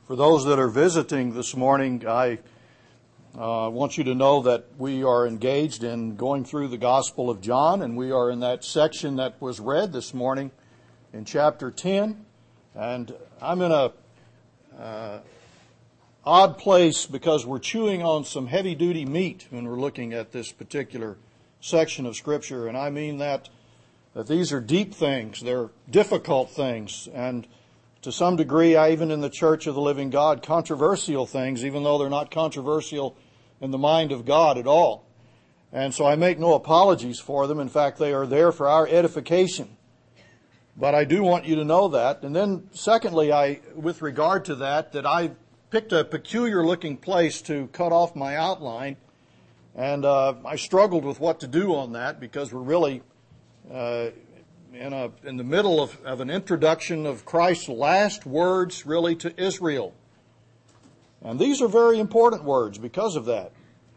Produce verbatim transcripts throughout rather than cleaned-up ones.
For those that are visiting this morning, I uh, want you to know that we are engaged in going through the Gospel of John, and we are in that section that was read this morning in chapter ten. And I'm in a uh, odd place because we're chewing on some heavy-duty meat when we're looking at this particular section of Scripture, and I mean that that these are deep things, they're difficult things, and to some degree, I even in the Church of the Living God, controversial things, even though they're not controversial in the mind of God at all. And so I make no apologies for them. In fact, they are there for our edification. But I do want you to know that. And then secondly, I, with regard to that, that I picked a peculiar looking place to cut off my outline. And uh, I struggled with what to do on that because we're really uh, in a in the middle of, of an introduction of Christ's last words really to Israel. And these are very important words because of that.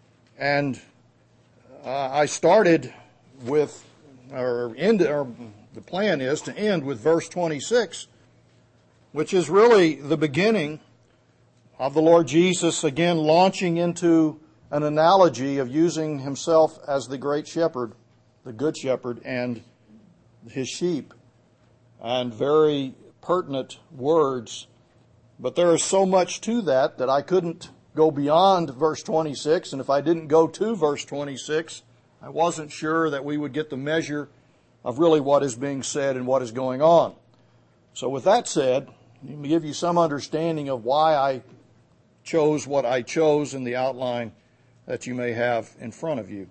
And uh, I started with, or, end, or the plan is to end with verse twenty-six, which is really the beginning of the Lord Jesus again launching into an analogy of using himself as the great shepherd, the good shepherd, and his sheep, and very pertinent words. But there is so much to that that I couldn't go beyond verse twenty-six, and if I didn't go to verse twenty-six, I wasn't sure that we would get the measure of really what is being said and what is going on. So with that said, let me give you some understanding of why I chose what I chose in the outline that you may have in front of you.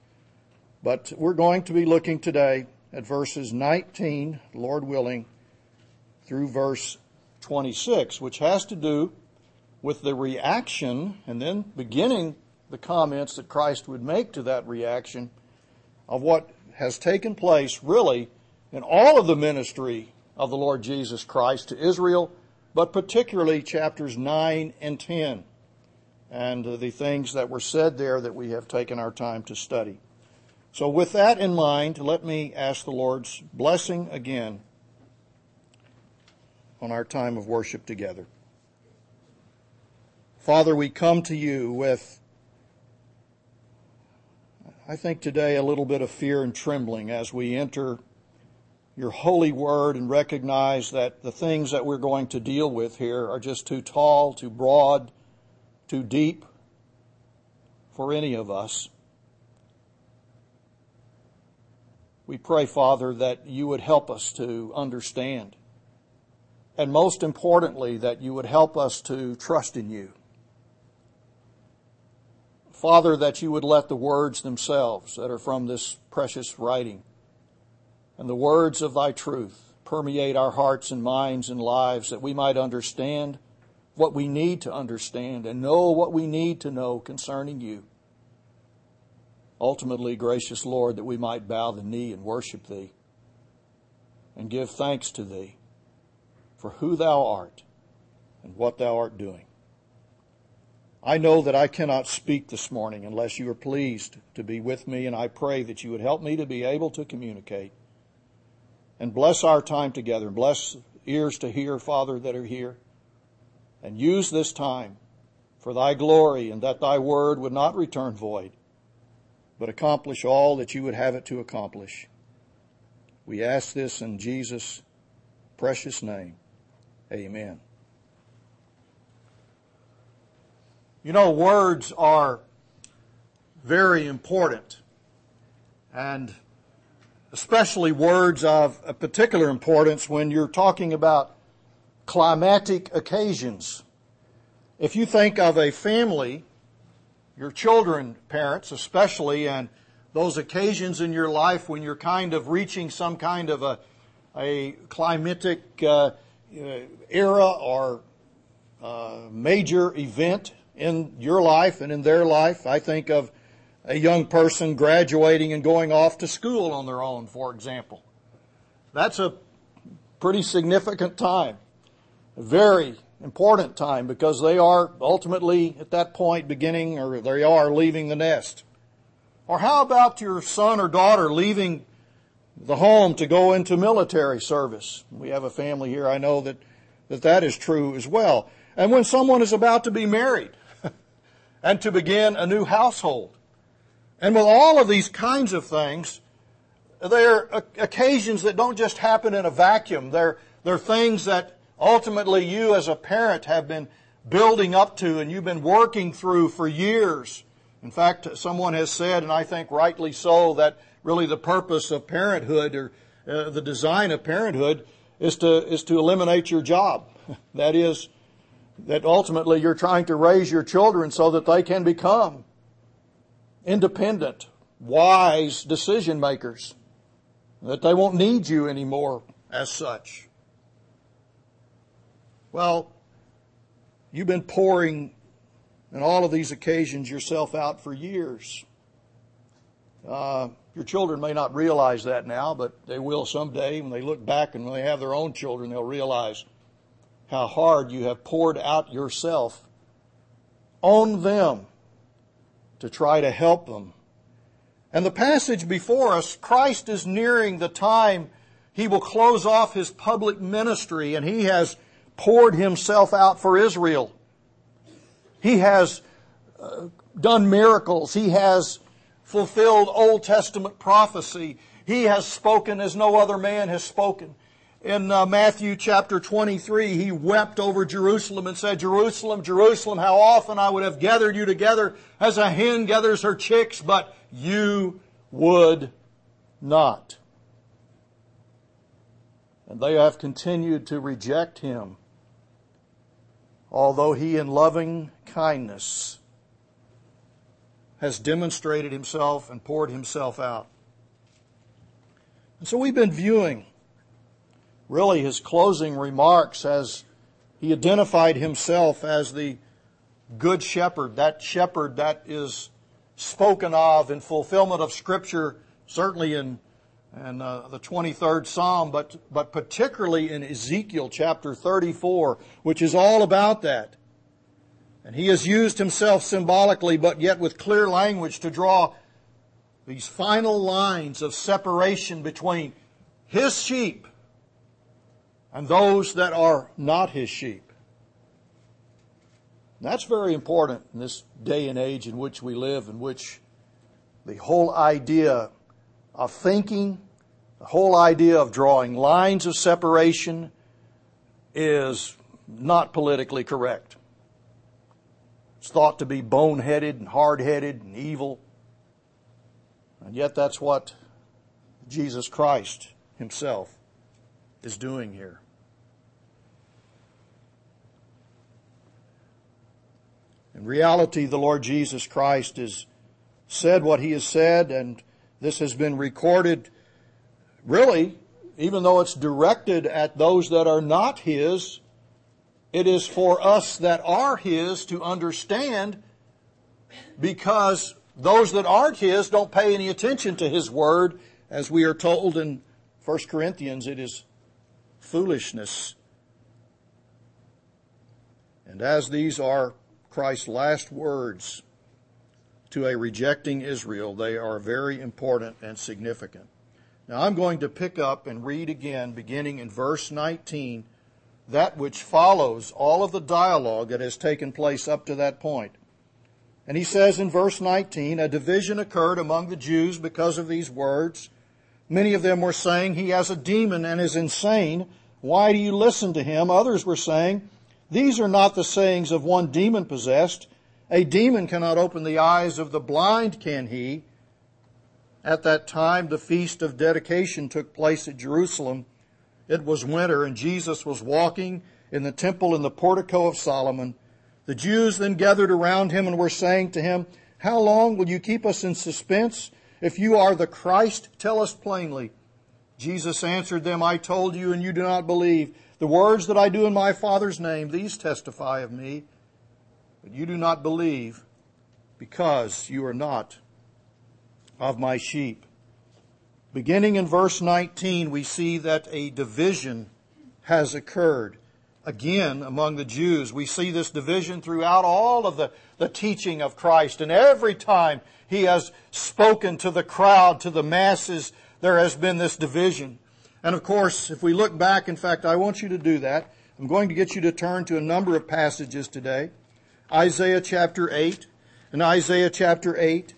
But we're going to be looking today at verses nineteen, Lord willing, through verse twenty-six, which has to do with the reaction and then beginning the comments that Christ would make to that reaction of what has taken place really in all of the ministry of the Lord Jesus Christ to Israel, but particularly chapters nine and ten, and the things that were said there that we have taken our time to study. So with that in mind, let me ask the Lord's blessing again on our time of worship together. Father, we come to you with, I think today, a little bit of fear and trembling as we enter your holy word and recognize that the things that we're going to deal with here are just too tall, too broad, too deep for any of us. We pray, Father, that you would help us to understand. And most importantly, that you would help us to trust in you. Father, that you would let the words themselves that are from this precious writing and the words of thy truth permeate our hearts and minds and lives, that we might understand what we need to understand and know what we need to know concerning you. Ultimately, gracious Lord, that we might bow the knee and worship thee and give thanks to thee for who thou art and what thou art doing. I know that I cannot speak this morning unless you are pleased to be with me, and I pray that you would help me to be able to communicate. And bless our time together. Bless ears to hear, Father, that are here. And use this time for thy glory, and that thy word would not return void, but accomplish all that you would have it to accomplish. We ask this in Jesus' precious name. Amen. You know, words are very important, and especially words of a particular importance when you're talking about climatic occasions. If you think of a family, your children, parents especially, and those occasions in your life when you're kind of reaching some kind of a, a climatic uh, era or uh, major event in your life and in their life. I think of a young person graduating and going off to school on their own, for example. That's a pretty significant time, a very important time, because they are ultimately at that point beginning, or they are leaving the nest. Or how about your son or daughter leaving the home to go into military service? We have a family here, I know that that, that is true as well. and when someone is about to be married and to begin a new household. And with all of these kinds of things, they're occasions that don't just happen in a vacuum. They're, they're things that ultimately you as a parent have been building up to and you've been working through for years. In fact, someone has said, and I think rightly so, that really the purpose of parenthood or uh, the design of parenthood is to is to eliminate your job. That is, that ultimately you're trying to raise your children so that they can become independent, wise decision makers, that they won't need you anymore as such. Well, you've been pouring in all of these occasions yourself out for years. Uh, your children may not realize that now, but they will someday. When they look back and when they have their own children, they'll realize how hard you have poured out yourself on them to try to help them. And the passage before us, Christ is nearing the time He will close off His public ministry, and He has poured Himself out for Israel. He has uh, done miracles. He has fulfilled Old Testament prophecy. He has spoken as no other man has spoken. In uh, Matthew chapter twenty-three, He wept over Jerusalem and said, "Jerusalem, Jerusalem, how often I would have gathered you together as a hen gathers her chicks, but you would not." And they have continued to reject Him, although He in loving kindness has demonstrated Himself and poured Himself out. And so we've been viewing really His closing remarks as He identified Himself as the Good Shepherd, that shepherd that is spoken of in fulfillment of Scripture, certainly in, in uh, the twenty-third Psalm, but, but particularly in Ezekiel chapter thirty-four, which is all about that. And He has used Himself symbolically, but yet with clear language, to draw these final lines of separation between His sheep and those that are not His sheep. And that's very important in this day and age in which we live, in which the whole idea of thinking, the whole idea of drawing lines of separation is not politically correct. It's thought to be boneheaded and hard-headed and evil. And yet that's what Jesus Christ Himself is doing here. In reality, the Lord Jesus Christ has said what He has said, and this has been recorded, really, even though it's directed at those that are not His, it is for us that are His to understand, because those that aren't His don't pay any attention to His Word. As we are told in First Corinthians, it is foolishness. And as these are Christ's last words to a rejecting Israel, they are very important and significant. Now I'm going to pick up and read again, beginning in verse nineteen, that which follows all of the dialogue that has taken place up to that point. And he says in verse nineteen, "A division occurred among the Jews because of these words. Many of them were saying, 'He has a demon and is insane. Why do you listen to him?' Others were saying, 'These are not the sayings of one demon-possessed. A demon cannot open the eyes of the blind, can he?' At that time, the feast of dedication took place at Jerusalem. It was winter, and Jesus was walking in the temple in the portico of Solomon. The Jews then gathered around Him and were saying to Him, 'How long will you keep us in suspense? If you are the Christ, tell us plainly.' Jesus answered them, 'I told you, and you do not believe. The words that I do in my Father's name, these testify of me. But you do not believe, because you are not of my sheep.'" Beginning in verse nineteen, we see that a division has occurred again among the Jews. We see this division throughout all of the, the teaching of Christ. And every time He has spoken to the crowd, to the masses, there has been this division. And of course, if we look back, in fact, I want you to do that. I'm going to get you to turn to a number of passages today. Isaiah chapter eight. In Isaiah chapter eight,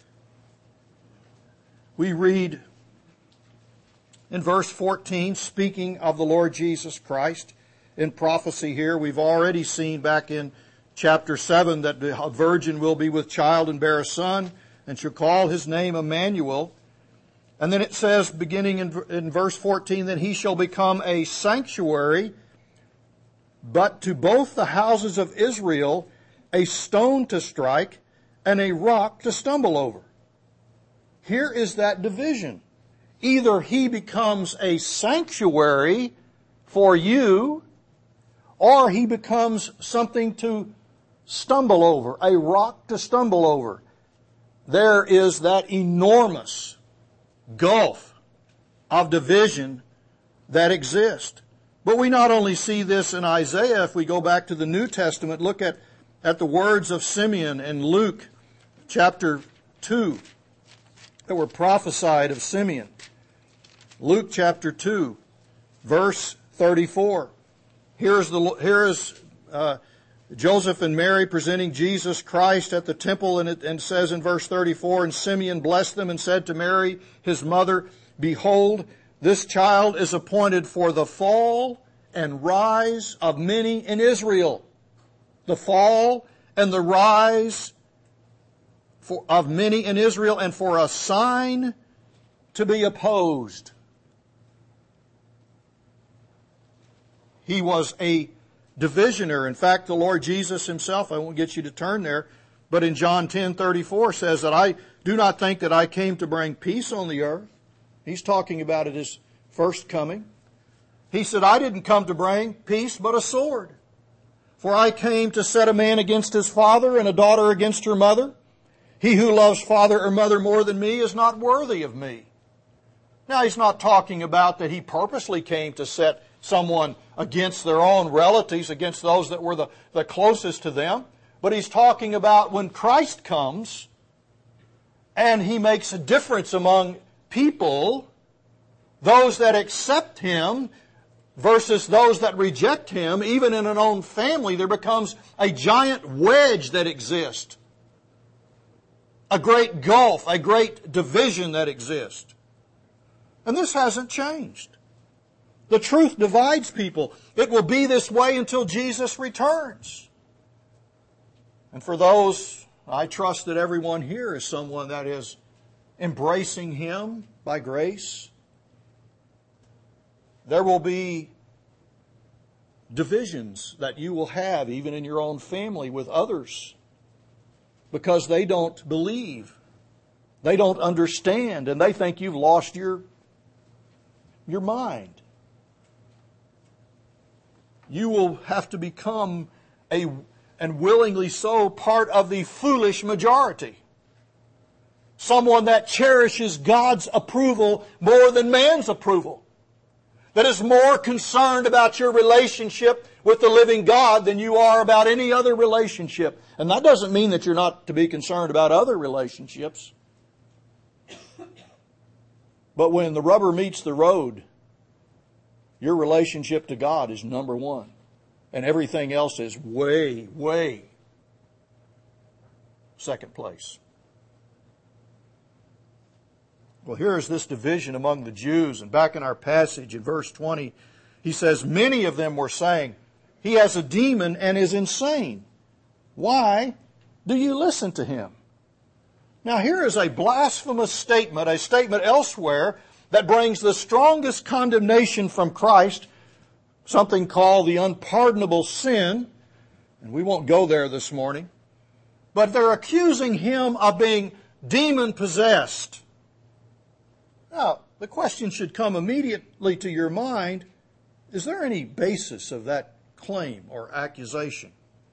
we read in verse fourteen, speaking of the Lord Jesus Christ in prophecy here. We've already seen back in chapter seven that a virgin will be with child and bear a son and shall call his name Emmanuel. And then it says, beginning in, in verse fourteen, that he shall become a sanctuary, but to both the houses of Israel a stone to strike and a rock to stumble over. Here is that division. Either he becomes a sanctuary for you, or he becomes something to stumble over, a rock to stumble over. There is that enormous gulf of division that exists. But we not only see this in Isaiah, if we go back to the New Testament, look at, at the words of Simeon in Luke chapter two that were prophesied of Simeon. Luke chapter two, verse thirty-four. Here's the, here is uh, Joseph and Mary presenting Jesus Christ at the temple, and it and says in verse thirty-four, and Simeon blessed them and said to Mary, his mother, behold, this child is appointed for the fall and rise of many in Israel. The fall and the rise for, of many in Israel, and for a sign to be opposed. He was a divisioner. In fact, the Lord Jesus himself, I won't get you to turn there, but in John ten thirty-four says that I do not think that I came to bring peace on the earth. He's talking about at his first coming. He said, I didn't come to bring peace, but a sword. For I came to set a man against his father and a daughter against her mother. He who loves father or mother more than me is not worthy of me. Now, he's not talking about that he purposely came to set someone against their own relatives, against those that were the, the closest to them. But he's talking about when Christ comes and he makes a difference among people, those that accept him versus those that reject him. Even in an own family, there becomes a giant wedge that exists. A great gulf, a great division that exists. And this hasn't changed. The truth divides people. It will be this way until Jesus returns. And for those, I trust that everyone here is someone that is embracing him by grace. There will be divisions that you will have even in your own family with others because they don't believe. They don't understand, and they think you've lost your, your mind. You will have to become a, and willingly so, part of the foolish majority. Someone that cherishes God's approval more than man's approval. That is more concerned about your relationship with the living God than you are about any other relationship. And that doesn't mean that you're not to be concerned about other relationships. But when the rubber meets the road, your relationship to God is number one. And everything else is way, way second place. Well, here is this division among the Jews. And back in our passage in verse twenty, he says, many of them were saying, he has a demon and is insane. Why do you listen to him? Now here is a blasphemous statement, a statement elsewhere that brings the strongest condemnation from Christ, something called the unpardonable sin. And we won't go there this morning. But they're accusing him of being demon-possessed. Now, the question should come immediately to your mind, is there any basis of that claim or accusation?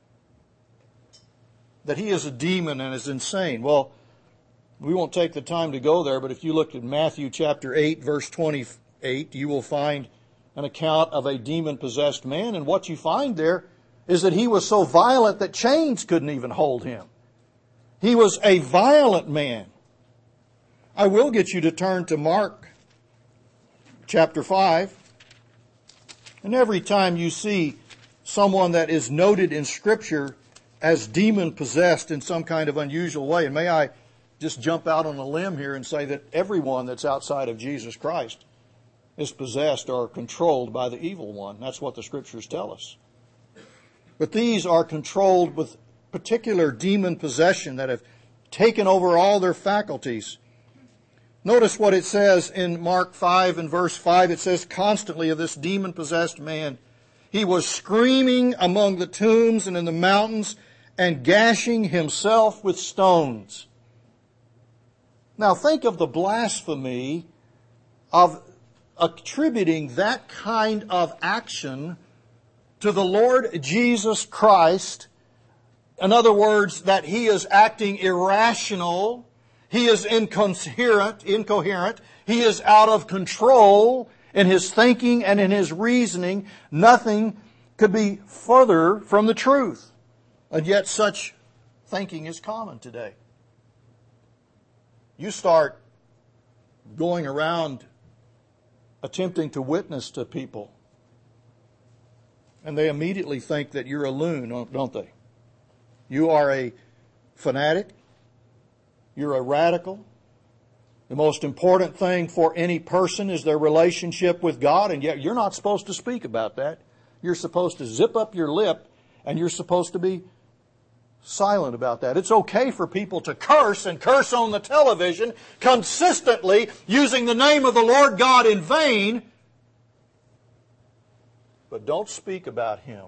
That he is a demon and is insane. Well, we won't take the time to go there, but if you look at Matthew chapter eight, verse twenty-eight, you will find an account of a demon-possessed man, and what you find there is that he was so violent that chains couldn't even hold him. He was a violent man. I will get you to turn to Mark chapter five. And every time you see someone that is noted in Scripture as demon-possessed in some kind of unusual way, and may I just jump out on a limb here and say that everyone that's outside of Jesus Christ is possessed or controlled by the evil one. That's what the Scriptures tell us. But these are controlled with particular demon possession that have taken over all their faculties. Notice what it says in Mark five and verse five. It says constantly of this demon-possessed man, he was screaming among the tombs and in the mountains and gashing himself with stones. Now think of the blasphemy of attributing that kind of action to the Lord Jesus Christ. In other words, that he is acting irrational, he is incoherent, incoherent, he is out of control in his thinking and in his reasoning. Nothing could be further from the truth. And yet such thinking is common today. You start going around attempting to witness to people, and they immediately think that you're a loon, don't they? You are a fanatic. You're a radical. The most important thing for any person is their relationship with God, and yet you're not supposed to speak about that. You're supposed to zip up your lip, and you're supposed to be silent about that. It's okay for people to curse and curse on the television consistently using the name of the Lord God in vain, but don't speak about Him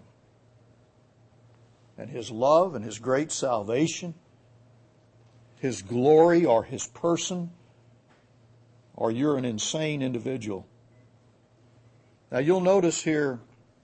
and His love and His great salvation, His glory or His person, or you're an insane individual. Now you'll notice here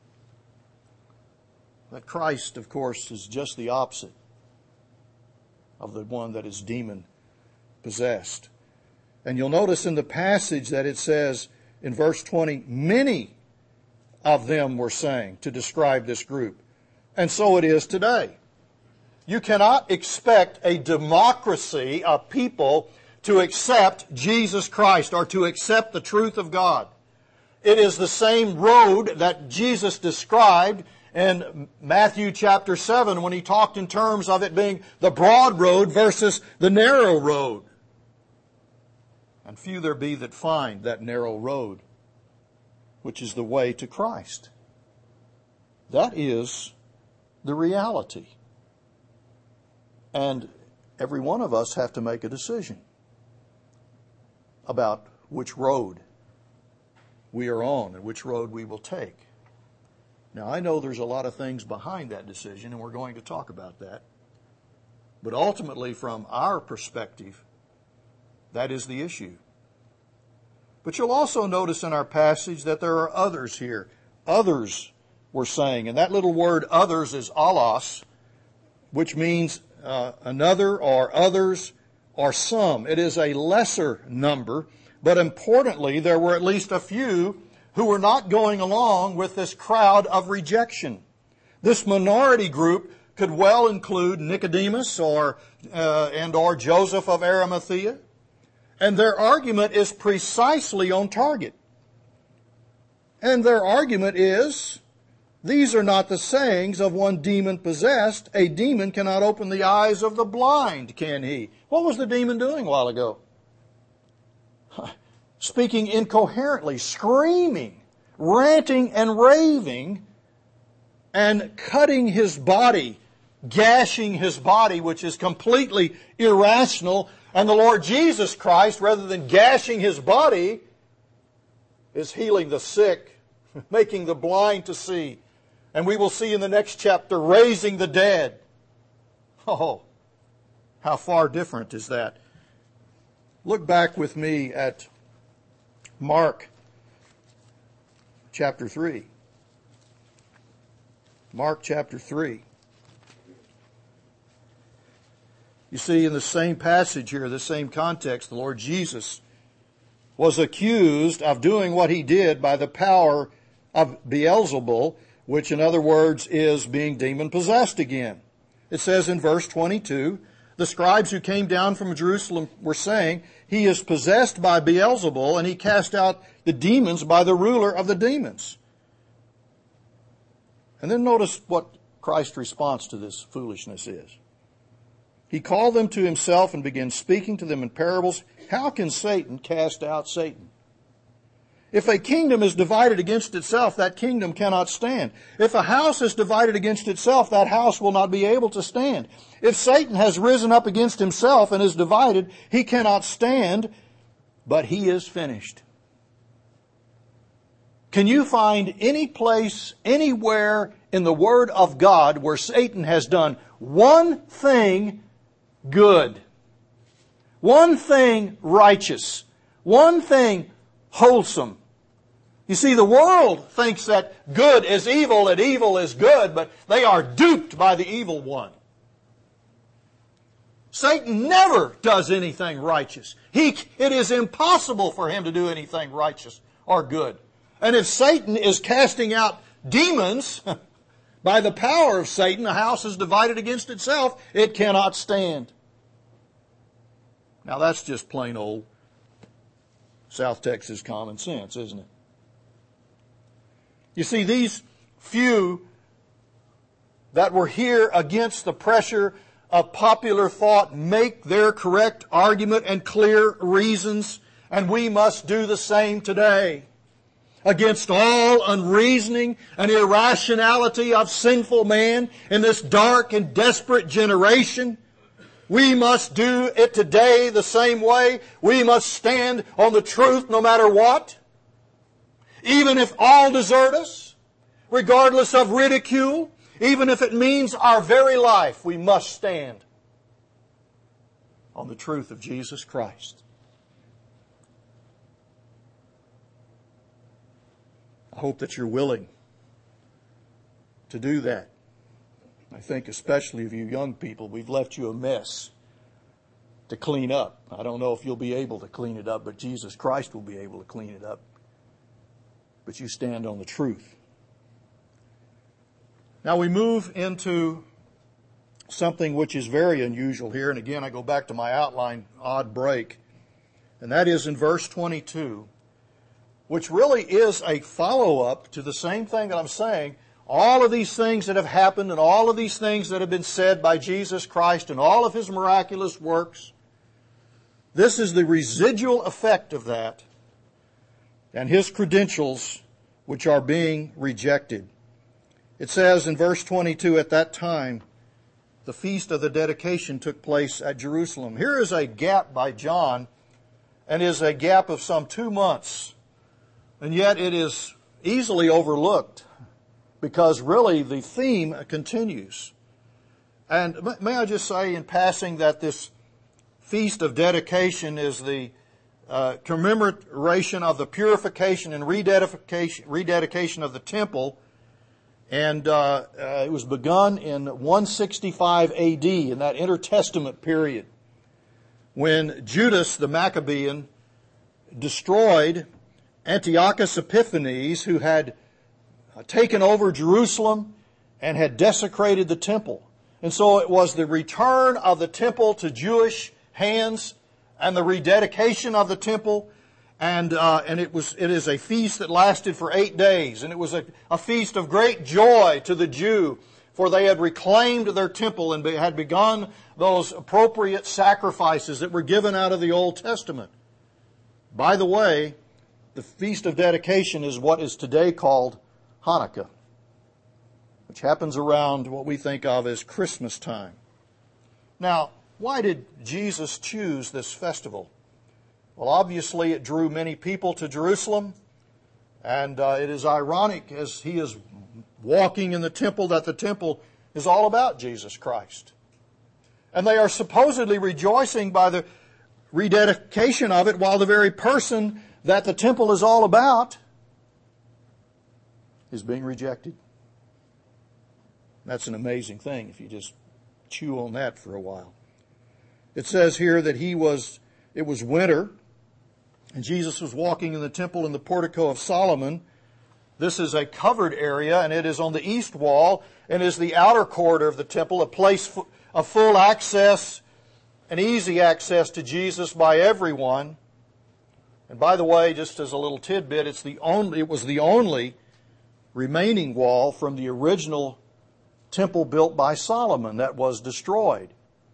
that Christ, of course, is just the opposite of the one that is demon-possessed. And you'll notice in the passage that it says in verse twenty, many of them were saying to describe this group. And so it is today. You cannot expect a democracy of people to accept Jesus Christ or to accept the truth of God. It is the same road that Jesus described in Matthew chapter seven when He talked in terms of it being the broad road versus the narrow road. And few there be that find that narrow road, which is the way to Christ. That is the reality. And every one of us have to make a decision about which road we are on and which road we will take. Now, I know there's a lot of things behind that decision, and we're going to talk about that. But ultimately, from our perspective, that is the issue. But you'll also notice in our passage that there are others here. Others were saying, and that little word others is allos, which means uh, another or others or some. It is a lesser number, but importantly, there were at least a few who were not going along with this crowd of rejection. This minority group could well include Nicodemus or uh, and or Joseph of Arimathea. And their argument is precisely on target. And their argument is, these are not the sayings of one demon-possessed. A demon cannot open the eyes of the blind, can he? What was the demon doing a while ago? Speaking incoherently, screaming, ranting and raving, and cutting his body, gashing his body, which is completely irrational. And the Lord Jesus Christ, rather than gashing His body, is healing the sick, making the blind to see. And we will see in the next chapter, raising the dead. Oh, how far different is that? Look back with me at Mark chapter three. Mark chapter three. You see, in the same passage here, the same context, the Lord Jesus was accused of doing what He did by the power of Beelzebul, which in other words is being demon-possessed again. It says in verse twenty-two, the scribes who came down from Jerusalem were saying, He is possessed by Beelzebul, and he cast out the demons by the ruler of the demons. And then notice what Christ's response to this foolishness is. He called them to himself and began speaking to them in parables. How can Satan cast out Satan? If a kingdom is divided against itself, that kingdom cannot stand. If a house is divided against itself, that house will not be able to stand. If Satan has risen up against himself and is divided, he cannot stand, but he is finished. Can you find any place, anywhere in the Word of God where Satan has done one thing good, one thing righteous, one thing wholesome? You see, the world thinks that good is evil and evil is good, but they are duped by the evil one. Satan never does anything righteous. He, it is impossible for him to do anything righteous or good. And if Satan is casting out demons, by the power of Satan, a house is divided against itself, it cannot stand. Now that's just plain old South Texas common sense, isn't it? You see, these few that were here against the pressure of popular thought make their correct argument and clear reasons, and we must do the same today. Against all unreasoning and irrationality of sinful man in this dark and desperate generation, we must do it today the same way. We must stand on the truth no matter what. Even if all desert us, regardless of ridicule, even if it means our very life, we must stand on the truth of Jesus Christ. I hope that you're willing to do that. I think especially of you young people, we've left you a mess to clean up. I don't know if you'll be able to clean it up, but Jesus Christ will be able to clean it up. But you stand on the truth. Now we move into something which is very unusual here. And again, I go back to my outline, odd break. And that is in verse twenty-two, which really is a follow-up to the same thing that I'm saying. All of these things that have happened and all of these things that have been said by Jesus Christ and all of His miraculous works, this is the residual effect of that and His credentials which are being rejected. It says in verse twenty-two, at that time, the feast of the dedication took place at Jerusalem. Here is a gap by John, and is a gap of some two months. And yet it is easily overlooked because really the theme continues. And may I just say in passing that this feast of dedication is the uh, commemoration of the purification and rededication, rededication of the temple. And uh, uh, it was begun in one sixty-five A D, in that intertestament period, when Judas the Maccabean destroyed Antiochus Epiphanes, who had taken over Jerusalem and had desecrated the temple. And so it was the return of the temple to Jewish hands and the rededication of the temple. And uh, and it was it is a feast that lasted for eight days. And it was a, a feast of great joy to the Jew, for they had reclaimed their temple and be, had begun those appropriate sacrifices that were given out of the Old Testament. By the way, the Feast of Dedication is what is today called Hanukkah, which happens around what we think of as Christmas time. Now, why did Jesus choose this festival? Well, obviously it drew many people to Jerusalem, and uh, it is ironic as He is walking in the temple that the temple is all about Jesus Christ. And they are supposedly rejoicing by the rededication of it, while the very person that the temple is all about is being rejected. That's an amazing thing if you just chew on that for a while. It says here that he was, it was winter, and Jesus was walking in the temple in the portico of Solomon. This is a covered area, and it is on the east wall, and is the outer corridor of the temple, a place of full access and easy access to Jesus by everyone. And by the way, just as a little tidbit, it's the only, it was the only remaining wall from the original temple built by Solomon that was destroyed.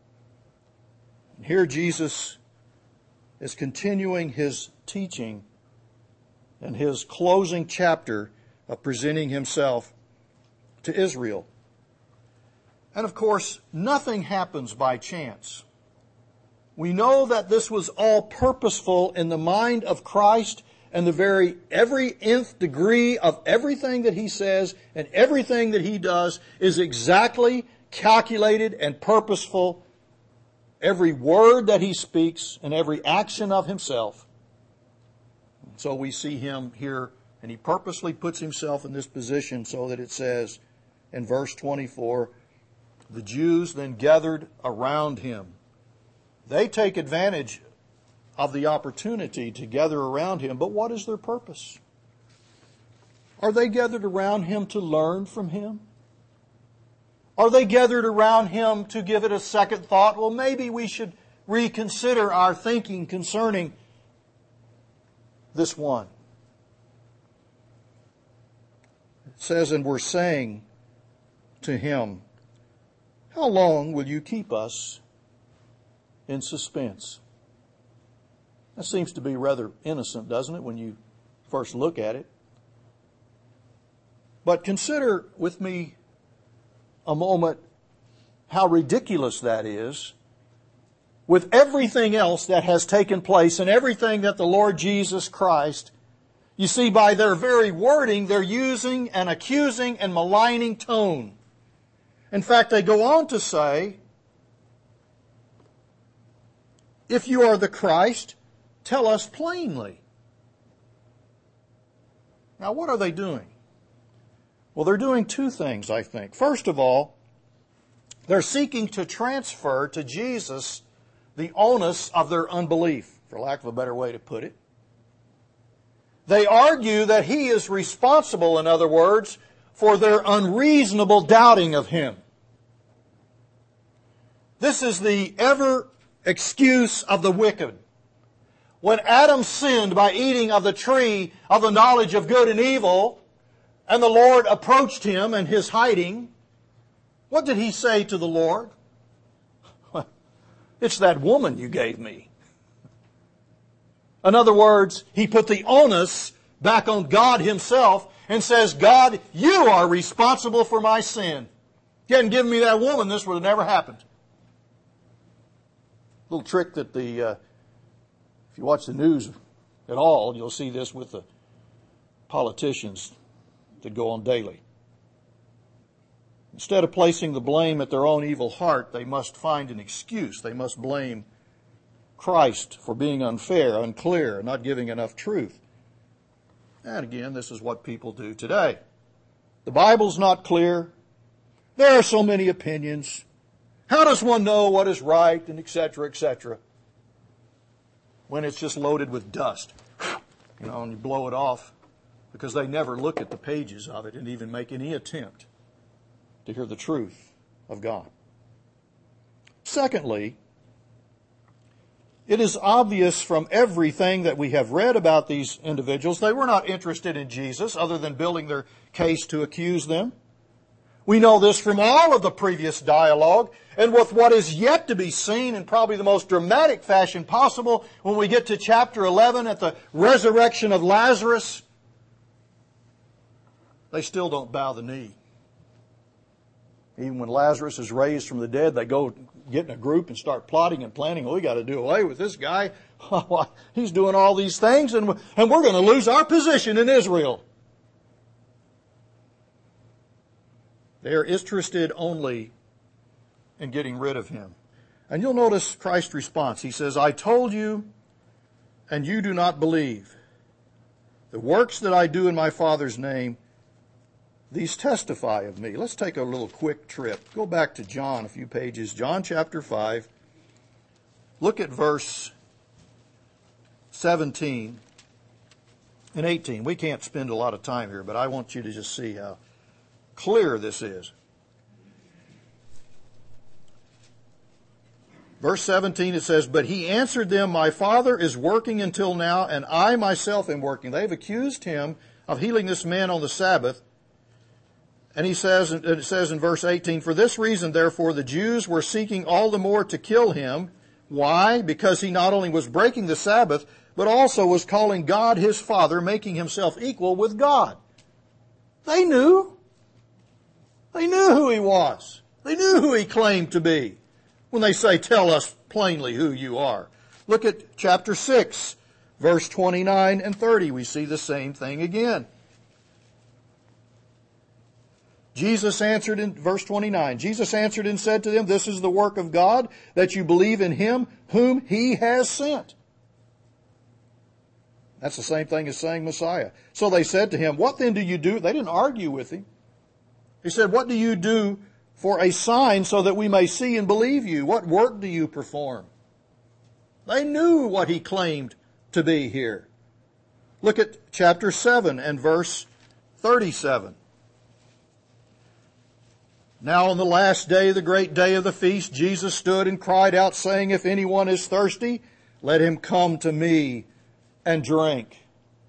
Here Jesus is continuing his teaching in his closing chapter of presenting himself to Israel. And of course, nothing happens by chance. We know that this was all purposeful in the mind of Christ, and the very every nth degree of everything that he says and everything that he does is exactly calculated and purposeful. Every word that he speaks and every action of himself. So we see him here, and he purposely puts himself in this position so that it says in verse twenty-four, the Jews then gathered around him. They take advantage of the opportunity to gather around him, but what is their purpose? Are they gathered around him to learn from him? Are they gathered around him to give it a second thought? Well, maybe we should reconsider our thinking concerning this one. It says, and we're saying to him, how long will you keep us in suspense? That seems to be rather innocent, doesn't it, when you first look at it? But consider with me a moment how ridiculous that is with everything else that has taken place and everything that the Lord Jesus Christ, you see, by their very wording, they're using an accusing and maligning tone. In fact, they go on to say, if you are the Christ, tell us plainly. Now, what are they doing? Well, they're doing two things, I think. First of all, they're seeking to transfer to Jesus the onus of their unbelief, for lack of a better way to put it. They argue that he is responsible, in other words, for their unreasonable doubting of him. This is the ever excuse of the wicked. When Adam sinned by eating of the tree of the knowledge of good and evil, and the Lord approached him in his hiding, what did he say to the Lord? It's that woman you gave me. In other words, he put the onus back on God himself and says, God, you are responsible for my sin. If you hadn't given me that woman, this would have never happened. Little trick that the, uh, if you watch the news at all, you'll see this with the politicians that go on daily. Instead of placing the blame at their own evil heart, they must find an excuse. They must blame Christ for being unfair, unclear, not giving enough truth. And again, this is what people do today. The Bible's not clear. There are so many opinions. How does one know what is right, and et cetera, et cetera, when it's just loaded with dust? You know, and you blow it off because they never look at the pages of it and even make any attempt to hear the truth of God. Secondly, it is obvious from everything that we have read about these individuals, they were not interested in Jesus other than building their case to accuse them. We know this from all of the previous dialogue, and with what is yet to be seen in probably the most dramatic fashion possible when we get to chapter eleven at the resurrection of Lazarus, they still don't bow the knee. Even when Lazarus is raised from the dead, they go get in a group and start plotting and planning. Well, we got to do away with this guy. He's doing all these things, and and we're going to lose our position in Israel. They are interested only in getting rid of him. And you'll notice Christ's response. He says, I told you, and you do not believe. The works that I do in my Father's name, these testify of me. Let's take a little quick trip. Go back to John a few pages. John chapter five. Look at verse seventeen and eighteen. We can't spend a lot of time here, but I want you to just see how clear this is. Verse seventeen, it says, but he answered them, my Father is working until now, and I myself am working. They've accused him of healing this man on the Sabbath. And he says, and it says in verse eighteen, "For this reason, therefore, the Jews were seeking all the more to kill him." Why? Because he not only was breaking the Sabbath, but also was calling God his Father, making himself equal with God. They knew. They knew who he was. They knew who he claimed to be. When they say, "Tell us plainly who you are." Look at chapter six, verse twenty-nine and thirty. We see the same thing again. Jesus answered in verse twenty-nine, Jesus answered and said to them, "This is the work of God, that you believe in him whom he has sent." That's the same thing as saying Messiah. So they said to him, "What then do you do?" They didn't argue with him. He said, "What do you do for a sign so that we may see and believe you? What work do you perform?" They knew what he claimed to be here. Look at chapter seven and verse thirty-seven. "Now on the last day, the great day of the feast, Jesus stood and cried out, saying, 'If anyone is thirsty, let him come to me and drink.'"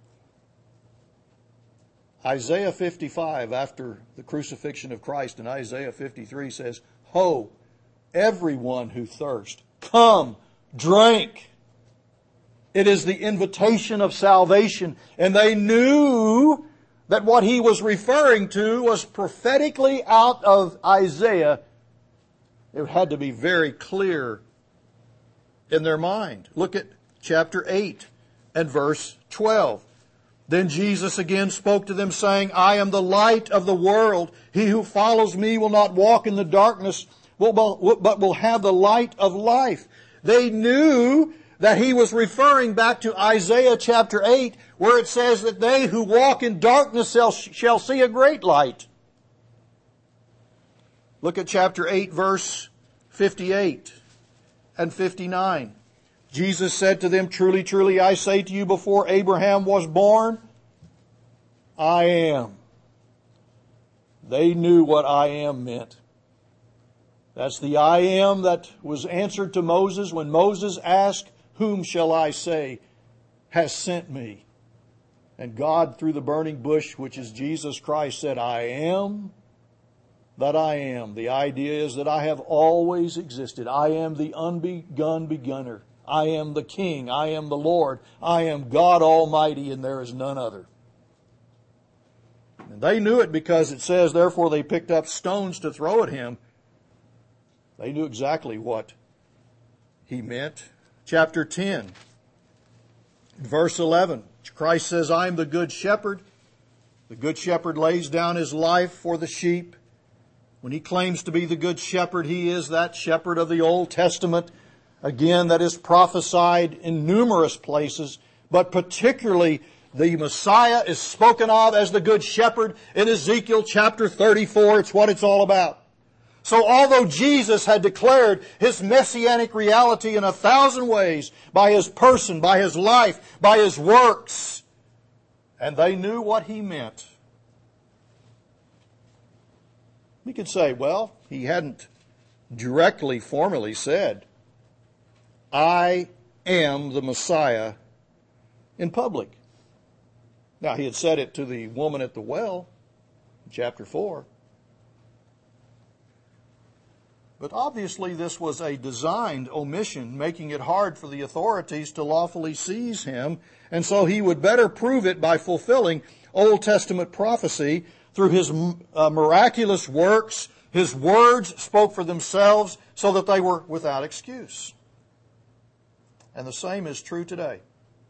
Isaiah fifty-five, after the crucifixion of Christ, in Isaiah fifty-three says, "Ho, everyone who thirsts, come, drink." It is the invitation of salvation. And they knew that what he was referring to was prophetically out of Isaiah. It had to be very clear in their mind. Look at chapter eight and verse twelve. "Then Jesus again spoke to them, saying, 'I am the light of the world. He who follows me will not walk in the darkness, but will have the light of life.'" They knew that he was referring back to Isaiah chapter eight, where it says that they who walk in darkness shall, shall see a great light. Look at chapter eight, verse fifty-eight and fifty-nine. Jesus said to them, "Truly, truly, I say to you, before Abraham was born, I am." They knew what "I am" meant. That's the "I am" that was answered to Moses when Moses asked, "Whom shall I say has sent me?" And God, through the burning bush, which is Jesus Christ, said, "I am that I am." The idea is that I have always existed. I am the unbegun begunner. I am the King. I am the Lord. I am God Almighty, and there is none other. And they knew it because it says, "Therefore they picked up stones to throw at him." They knew exactly what he meant. Chapter ten, verse eleven. Christ says, "I am the good shepherd. The good shepherd lays down his life for the sheep." When he claims to be the good shepherd, he is that shepherd of the Old Testament, again, that is prophesied in numerous places, but particularly the Messiah is spoken of as the good shepherd in Ezekiel chapter thirty-four. It's what it's all about. So although Jesus had declared his messianic reality in a thousand ways, by his person, by his life, by his works, and they knew what he meant, we could say, well, he hadn't directly, formally said, "I am the Messiah," in public. Now, he had said it to the woman at the well, in chapter four. But obviously this was a designed omission, making it hard for the authorities to lawfully seize him, and so he would better prove it by fulfilling Old Testament prophecy through his uh, miraculous works. His words spoke for themselves so that they were without excuse. And the same is true today.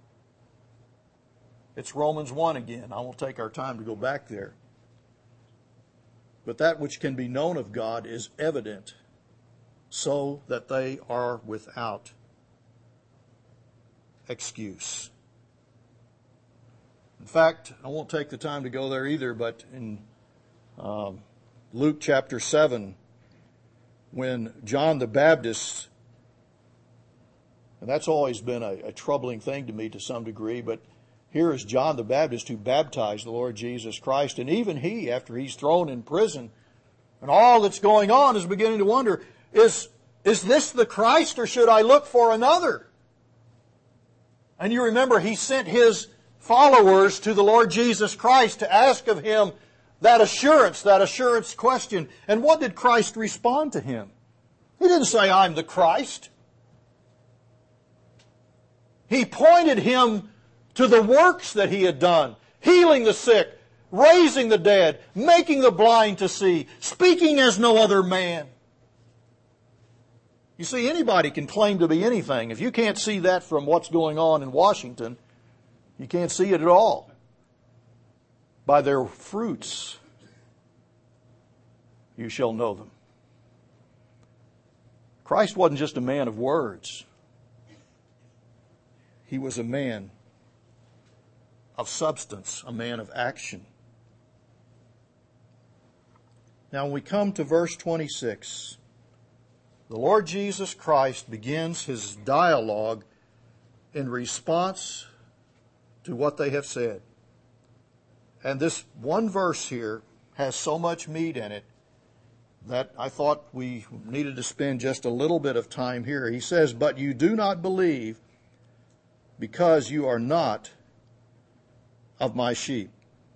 It's Romans one again. I won't take our time to go back there. But that which can be known of God is evident, so that they are without excuse. In fact, I won't take the time to go there either, but in um, Luke chapter seven, when John the Baptist, and that's always been a, a troubling thing to me to some degree, but here is John the Baptist who baptized the Lord Jesus Christ, and even he, after he's thrown in prison, and all that's going on, is beginning to wonder, Is, is this the Christ, or should I look for another? And you remember he sent his followers to the Lord Jesus Christ to ask of him that assurance, that assurance question. And what did Christ respond to him? He didn't say, I'm the Christ. He pointed him to the works that he had done, healing the sick, raising the dead, making the blind to see, speaking as no other man. You see, anybody can claim to be anything. If you can't see that from what's going on in Washington, you can't see it at all. By their fruits you shall know them. Christ wasn't just a man of words. He was a man of substance, a man of action. Now when we come to verse twenty-six, the Lord Jesus Christ begins his dialogue in response to what they have said. And this one verse here has so much meat in it that I thought we needed to spend just a little bit of time here. He says, but you do not believe because you are not of my sheep.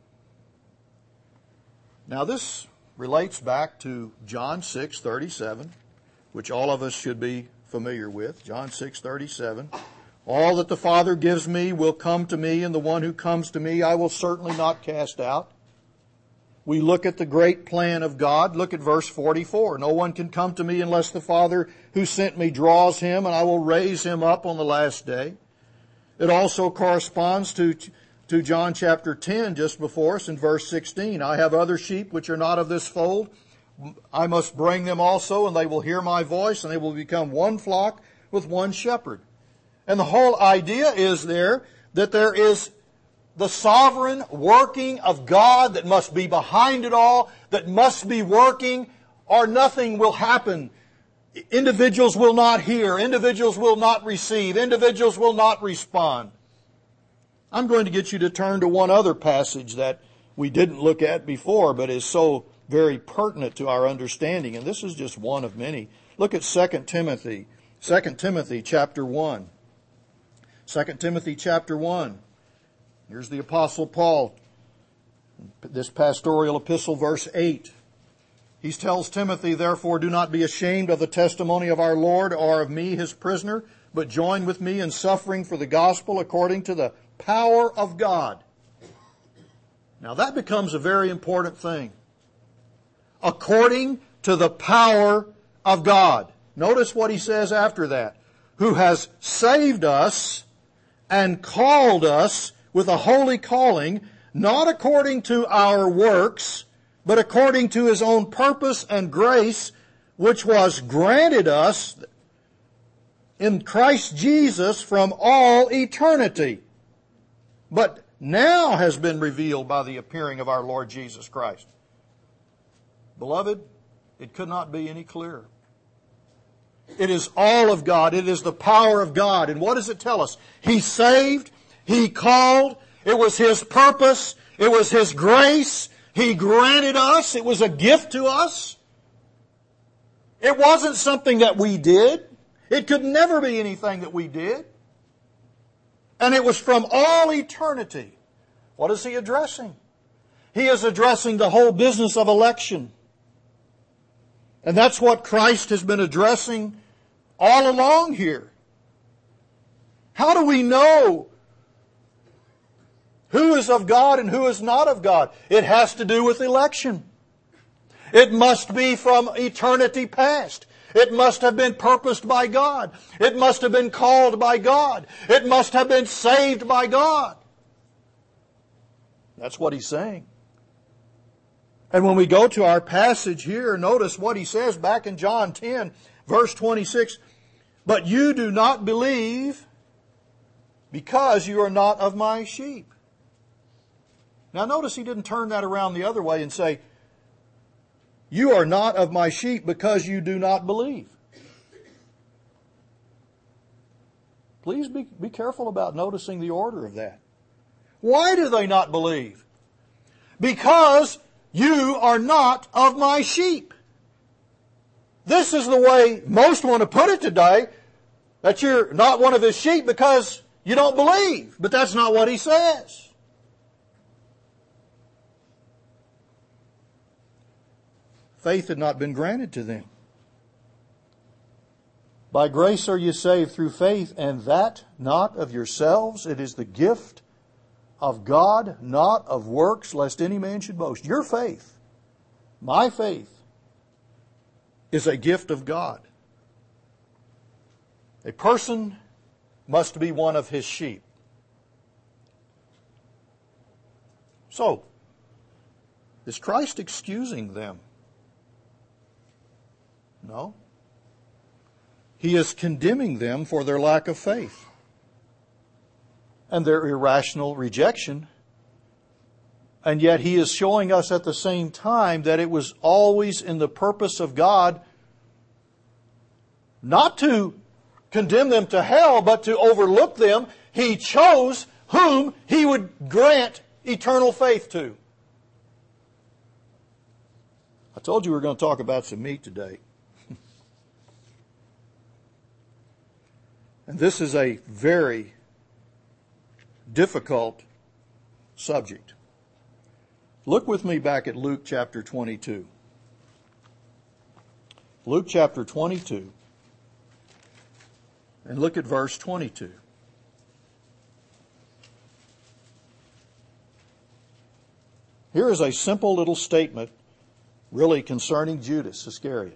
Now this relates back to John six thirty-seven, which all of us should be familiar with. John six thirty-seven. All that the Father gives me will come to me, and the one who comes to me I will certainly not cast out. We look at the great plan of God. Look at verse forty-four. No one can come to me unless the Father who sent me draws him, and I will raise him up on the last day. It also corresponds to, to John chapter ten just before us in verse sixteen. I have other sheep which are not of this fold. I must bring them also, and they will hear my voice, and they will become one flock with one shepherd. And the whole idea is there that there is the sovereign working of God that must be behind it all, that must be working, or nothing will happen. Individuals will not hear. Individuals will not receive. Individuals will not respond. I'm going to get you to turn to one other passage that we didn't look at before, but is so very pertinent to our understanding. And this is just one of many. Look at Second Timothy. Second Timothy chapter one. Second Timothy chapter one. Here's the Apostle Paul. This pastoral epistle, verse eight. He tells Timothy, therefore do not be ashamed of the testimony of our Lord or of me, his prisoner, but join with me in suffering for the gospel according to the power of God. Now that becomes a very important thing. According to the power of God. Notice what he says after that. Who has saved us and called us with a holy calling, not according to our works, but according to his own purpose and grace, which was granted us in Christ Jesus from all eternity, but now has been revealed by the appearing of our Lord Jesus Christ. Beloved, it could not be any clearer. It is all of God. It is the power of God. And what does it tell us? He saved. He called. It was his purpose. It was his grace. He granted us. It was a gift to us. It wasn't something that we did. It could never be anything that we did. And it was from all eternity. What is he addressing? He is addressing the whole business of election. And that's what Christ has been addressing all along here. How do we know who is of God and who is not of God? It has to do with election. It must be from eternity past. It must have been purposed by God. It must have been called by God. It must have been saved by God. That's what he's saying. And when we go to our passage here, notice what he says back in John ten, verse twenty-six. But you do not believe because you are not of my sheep. Now notice he didn't turn that around the other way and say, you are not of my sheep because you do not believe. Please be, be careful about noticing the order of that. Why do they not believe? Because you are not of my sheep. This is the way most want to put it today, that you're not one of his sheep because you don't believe. But that's not what he says. faith had not been granted to them. By grace are you saved through faith, and that not of yourselves. It is the gift of God, not of works, lest any man should boast. Your faith, my faith, is a gift of God. A person must be one of His sheep. So, is Christ excusing them? No. He is condemning them for their lack of faith and their irrational rejection. And yet He is showing us at the same time that it was always in the purpose of God not to condemn them to hell, but to overlook them. He chose whom He would grant eternal faith to. I told you we were going to talk about some meat today. And this is a very difficult subject. Look with me back at Luke chapter twenty-two. Luke chapter twenty-two. And look at verse twenty-two. Here is a simple little statement really concerning Judas Iscariot.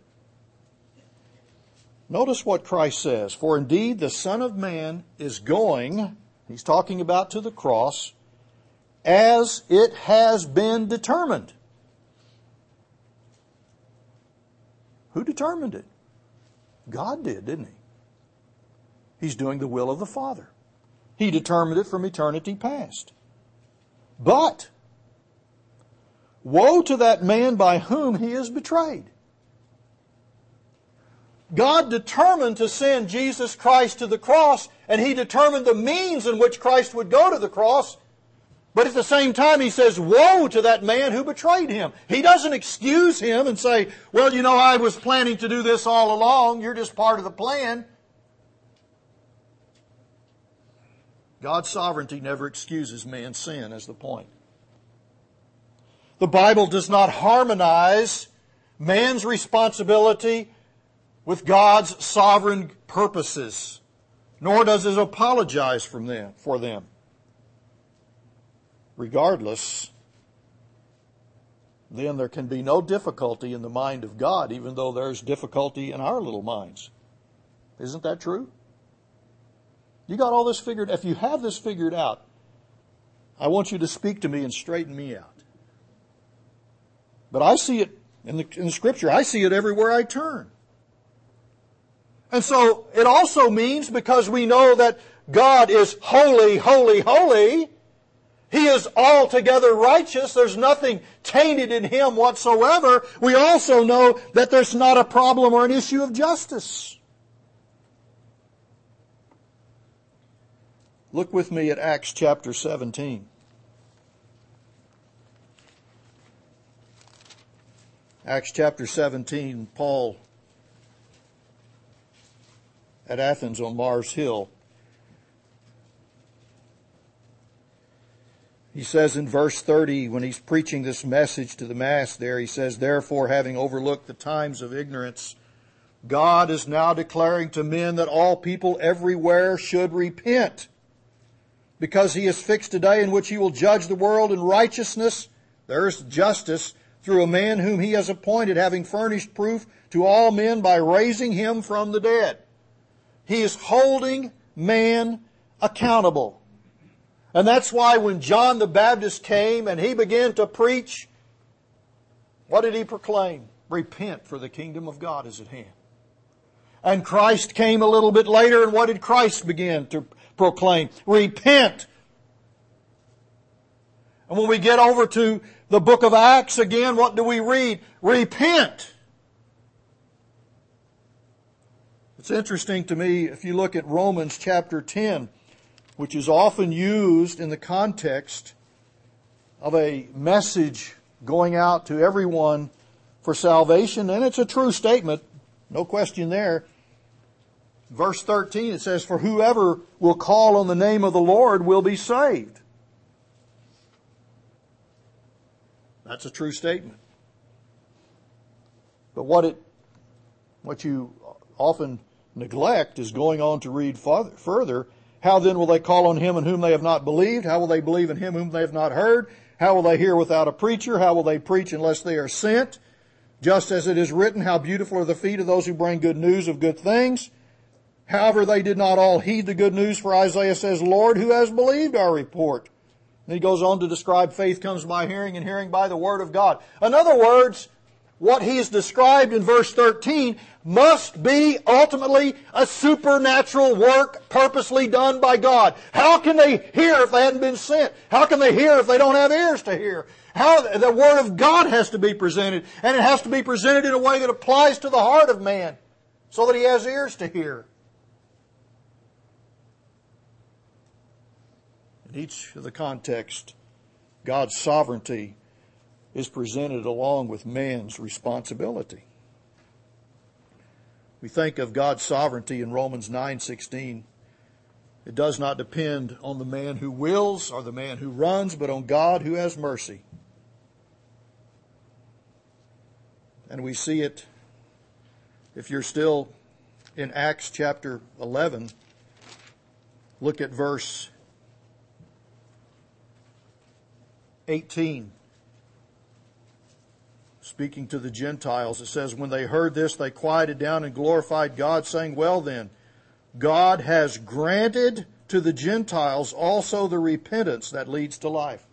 Notice what Christ says. For indeed the Son of Man is going, He's talking about to the cross, as it has been determined. Who determined it? God did, didn't He? He's doing the will of the Father. He determined it from eternity past. But woe to that man by whom he is betrayed. God determined to send Jesus Christ to the cross, and He determined the means in which Christ would go to the cross. But at the same time, He says, woe to that man who betrayed Him. He doesn't excuse him and say, well, you know, I was planning to do this all along. You're just part of the plan. God's sovereignty never excuses man's sin, is the point. The Bible does not harmonize man's responsibility with God's sovereign purposes, nor does it apologize from them, for them. Regardless, then there can be no difficulty in the mind of God, even though there's difficulty in our little minds. Isn't that true? You got all this figured. If you have this figured out, I want you to speak to me and straighten me out. But I see it in the, in the Scripture. I see it everywhere I turn. And so it also means, because we know that God is holy, holy, holy, He is altogether righteous. There's nothing tainted in Him whatsoever. We also know that there's not a problem or an issue of justice. Look with me at Acts chapter seventeen. Acts chapter seventeen, Paul at Athens on Mars Hill. He says in verse thirty, when he's preaching this message to the mass there, he says, therefore, having overlooked the times of ignorance, God is now declaring to men that all people everywhere should repent, because He has fixed a day in which He will judge the world in righteousness, there's justice, through a man whom He has appointed, having furnished proof to all men by raising Him from the dead. He is holding man accountable. And that's why when John the Baptist came and he began to preach, what did he proclaim? Repent, for the kingdom of God is at hand. And Christ came a little bit later, and what did Christ begin to proclaim? Repent. And when we get over to the book of Acts again, what do we read? Repent. It's interesting to me, if you look at Romans chapter ten, which is often used in the context of a message going out to everyone for salvation, and it's a true statement, no question there. Verse thirteen, it says, for whoever will call on the name of the Lord will be saved. That's a true statement. But what it, what you often neglect is going on to read farther, further. How then will they call on him in whom they have not believed? How will they believe in him whom they have not heard? How will they hear without a preacher? How will they preach unless they are sent? Just as it is written, how beautiful are the feet of those who bring good news of good things. However, they did not all heed the good news, for Isaiah says, Lord, who has believed our report? And he goes on to describe faith comes by hearing and hearing by the word of God. In other words, what he has described in verse thirteen must be ultimately a supernatural work purposely done by God. How can they hear if they hadn't been sent? How can they hear if they don't have ears to hear? How the Word of God has to be presented, and it has to be presented in a way that applies to the heart of man so that he has ears to hear. In each of the context, God's sovereignty is presented along with man's responsibility. We think of God's sovereignty in Romans nine sixteen. It does not depend on the man who wills or the man who runs, but on God who has mercy. And we see it, if you're still in Acts chapter eleven, look at verse eighteen. Speaking to the Gentiles, it says, when they heard this, they quieted down and glorified God, saying, well then, God has granted to the Gentiles also the repentance that leads to life.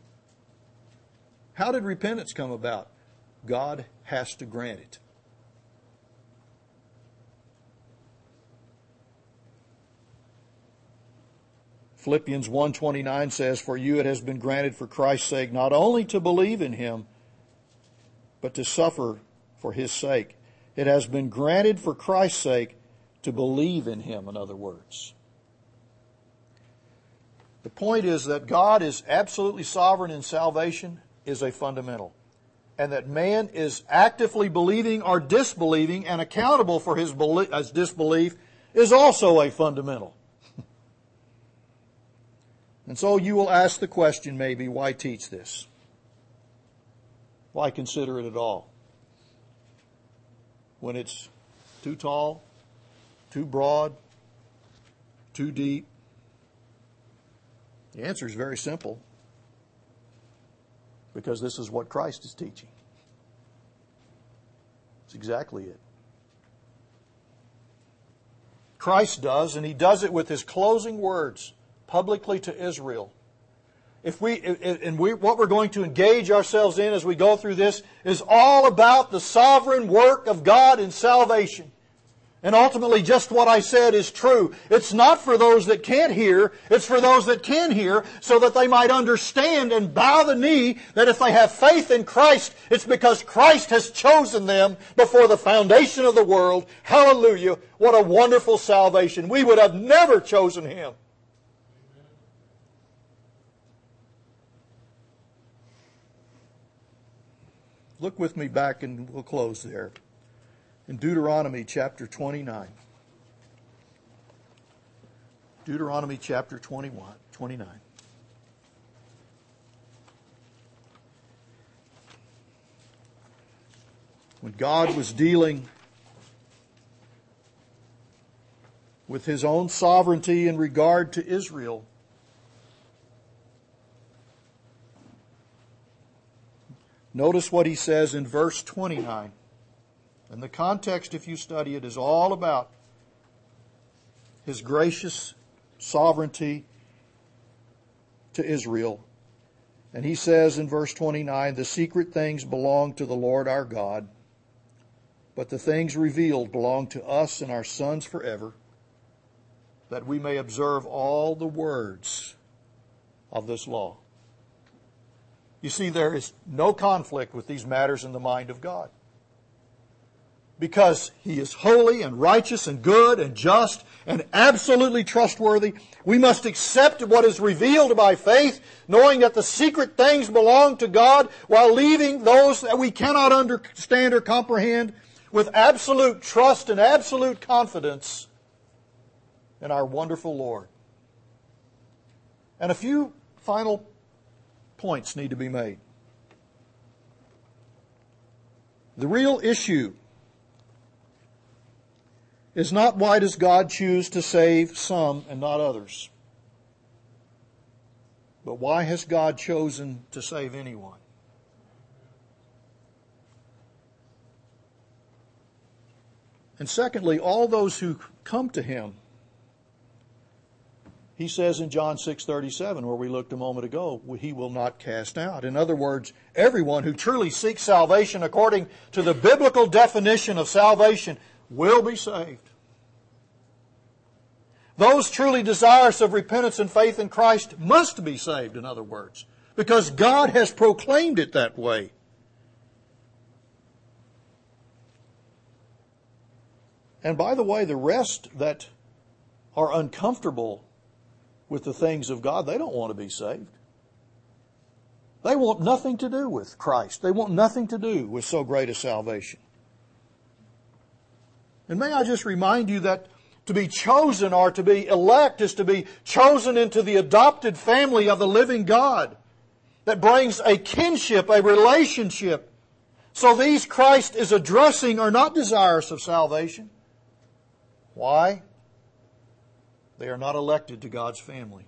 How did repentance come about? God has to grant it. Philippians one twenty-nine says, for you it has been granted for Christ's sake not only to believe in him, but to suffer for his sake. It has been granted for Christ's sake to believe in him, in other words. The point is that God is absolutely sovereign in salvation is a fundamental. And that man is actively believing or disbelieving and accountable for his, belief, his disbelief is also a fundamental. And so you will ask the question maybe, why teach this? Why consider it at all? When it's too tall, too broad, too deep? The answer is very simple. Because this is what Christ is teaching. It's exactly it. Christ does, and he does it with his closing words publicly to Israel. If we, and we, what we're going to engage ourselves in as we go through this is all about the sovereign work of God in salvation. And ultimately, just what I said is true. It's not for those that can't hear. It's for those that can hear so that they might understand and bow the knee that if they have faith in Christ, it's because Christ has chosen them before the foundation of the world. Hallelujah. What a wonderful salvation. We would have never chosen him. Look with me back and we'll close there. In Deuteronomy chapter twenty-nine. Deuteronomy chapter twenty-one, twenty-nine. When God was dealing with his own sovereignty in regard to Israel, notice what he says in verse twenty-nine. And the context, if you study it, is all about his gracious sovereignty to Israel. And he says in verse twenty-nine, the secret things belong to the Lord our God, but the things revealed belong to us and our sons forever, that we may observe all the words of this law. You see, there is no conflict with these matters in the mind of God. Because he is holy and righteous and good and just and absolutely trustworthy, we must accept what is revealed by faith, knowing that the secret things belong to God, while leaving those that we cannot understand or comprehend with absolute trust and absolute confidence in our wonderful Lord. And a few final points need to be made. The real issue is not why does God choose to save some and not others, but why has God chosen to save anyone? And secondly, all those who come to Him, He says in John six thirty-seven, where we looked a moment ago, He will not cast out. In other words, everyone who truly seeks salvation according to the biblical definition of salvation will be saved. Those truly desirous of repentance and faith in Christ must be saved, in other words, because God has proclaimed it that way. And by the way, the rest that are uncomfortable with the things of God, they don't want to be saved. They want nothing to do with Christ. They want nothing to do with so great a salvation. And may I just remind you that to be chosen or to be elect is to be chosen into the adopted family of the living God that brings a kinship, a relationship. So these Christ is addressing are not desirous of salvation. Why? They are not elected to God's family.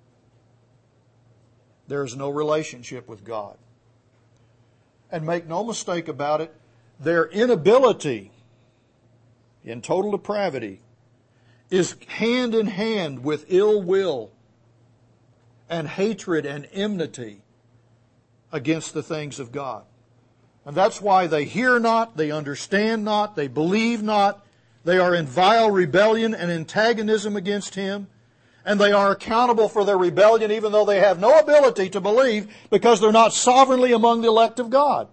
There is no relationship with God. And make no mistake about it, their inability in total depravity is hand in hand with ill will and hatred and enmity against the things of God. And that's why they hear not, they understand not, they believe not, they are in vile rebellion and antagonism against Him, and they are accountable for their rebellion even though they have no ability to believe because they're not sovereignly among the elect of God.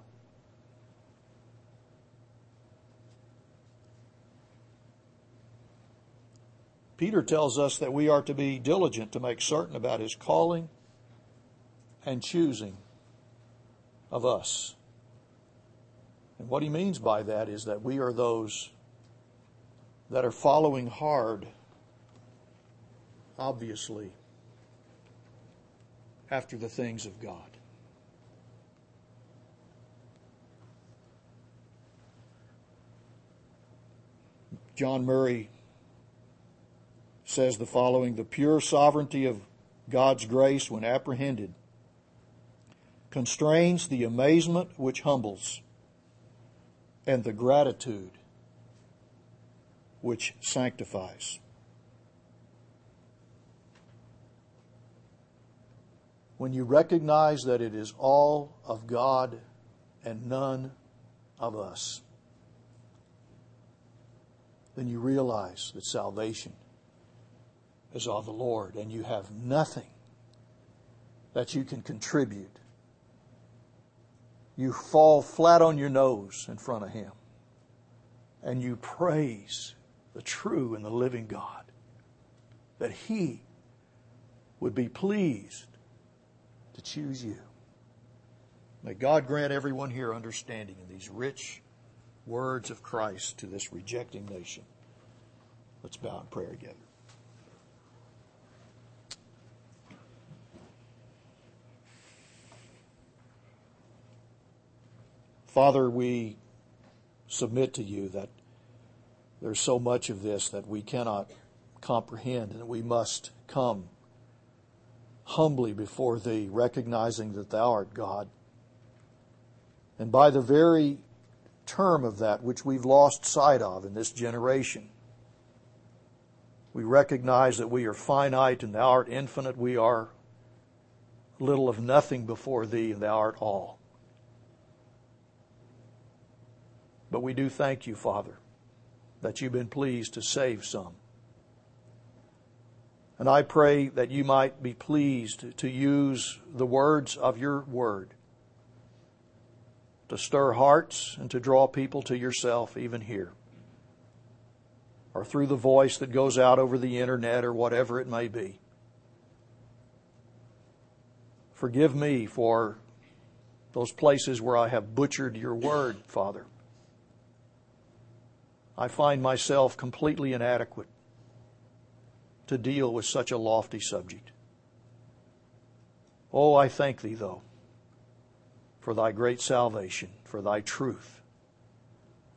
Peter tells us that we are to be diligent to make certain about His calling and choosing of us. And what he means by that is that we are those that are following hard, obviously, after the things of God. John Murray says the following: the pure sovereignty of God's grace, when apprehended, constrains the amazement which humbles and the gratitude which sanctifies. When you recognize that it is all of God and none of us, then you realize that salvation is of the Lord, and you have nothing that you can contribute. You fall flat on your nose in front of Him, and you praise the true and the living God, that He would be pleased to choose you. May God grant everyone here understanding of these rich words of Christ to this rejecting nation. Let's bow in prayer together. Father, we submit to you that there's so much of this that we cannot comprehend, and that we must come humbly before Thee, recognizing that Thou art God. And by the very term of that which we've lost sight of in this generation, we recognize that we are finite and Thou art infinite. We are little of nothing before Thee, and Thou art all. But we do thank You, Father, that You've been pleased to save some. And I pray that You might be pleased to use the words of Your Word to stir hearts and to draw people to Yourself even here, or through the voice that goes out over the internet or whatever it may be. Forgive me for those places where I have butchered Your Word, Father. I find myself completely inadequate to deal with such a lofty subject. Oh, I thank Thee, though, for Thy great salvation, for Thy truth,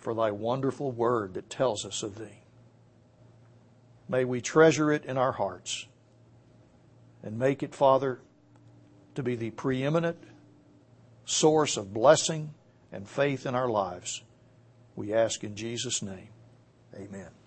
for Thy wonderful word that tells us of Thee. May we treasure it in our hearts and make it, Father, to be the preeminent source of blessing and faith in our lives. We ask in Jesus' name. Amen.